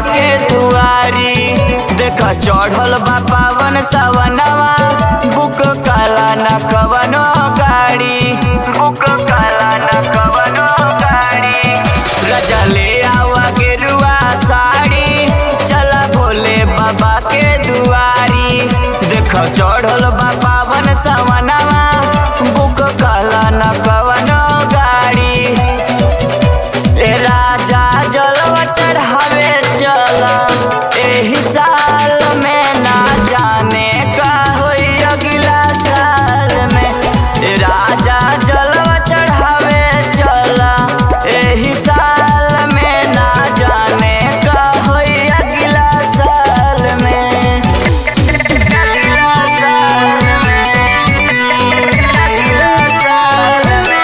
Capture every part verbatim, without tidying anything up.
के दुआरी। देखा चढ़ल बा पावन सवनवा, बुक काला न कवनो गाड़ी, बुक काला न कवनो गाड़ी। राजा ले आवा गेरुआ साड़ी, चला भोले बाबा के दुआरी। देखा चढ़ल बा पावन सवनवा, बुक काला न कवनो गाड़ी। ए राजा जलवा चढ़ावे चला, एही साल में ना जाने का होई अगला साल में। ए राजा जलवा चढ़ावे चला, एही साल में ना जाने का होई अगला साल में। अगला साल में, अगला साल में।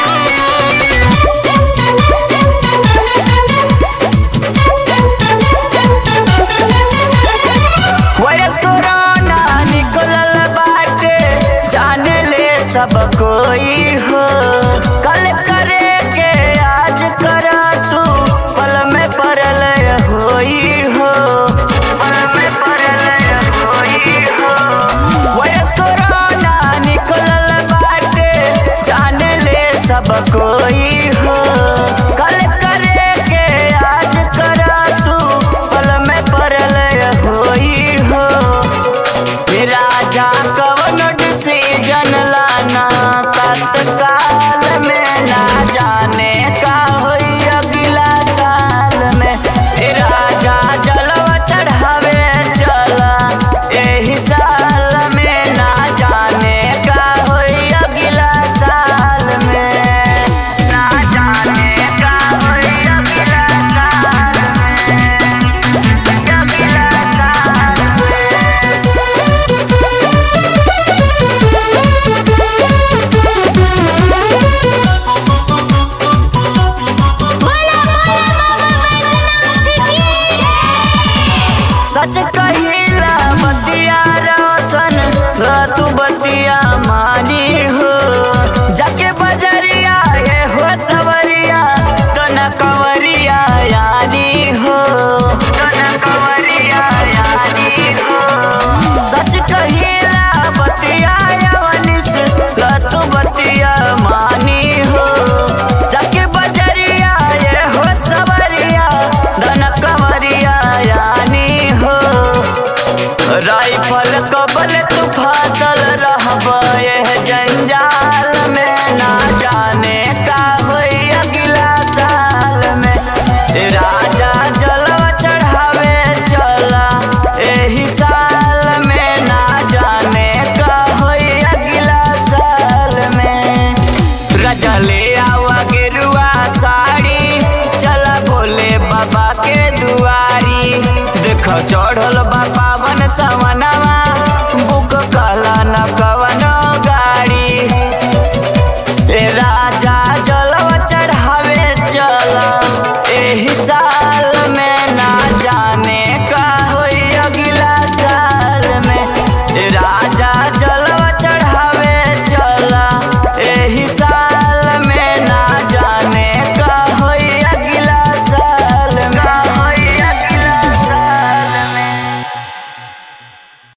वायरस कोरोना निकलल बाटे, जाने ले सब कोई हो। कल करे के आज करा तू, पल में परल होई हो, पल में परल होई हो। वायरस कोरोना निकलल बाटे, जाने ले सब कोई हो। कल करे के आज करा तू, पल में परल होई हो। राजा कवन डिसीजन लाना, तत्काल में ना जाने का होई अगला साल में। राजा जलवा चढ़ावे चला, एही साल में ना जाने का होई अगला साल में। ना जाने का होई अगला साल में, अगला साल सच कहिला बतिया रोशन, तू बतिया मानी हो। जाके बजरिया ये हो सवरिया, तना कंवरिया यानी हो, तना कंवरिया यानी हो। सच कहिला बतिया यवनिस, तू बतिया मानी हो। जाके बजरिया ये हो सवरिया, तना कंवरिया यानी हो। राइफल कबल तू फासल रहब यह जंजाल में, ना जाने का होई अगला साल में। राजा जलवा चढ़ावे चला, एही साल में ना जाने का होई अगला साल में। राजा ले आवा गेरुआ साड़ी, चला भोले बाबा के दुआरी। देखो चढ़ल बा पावन सवना,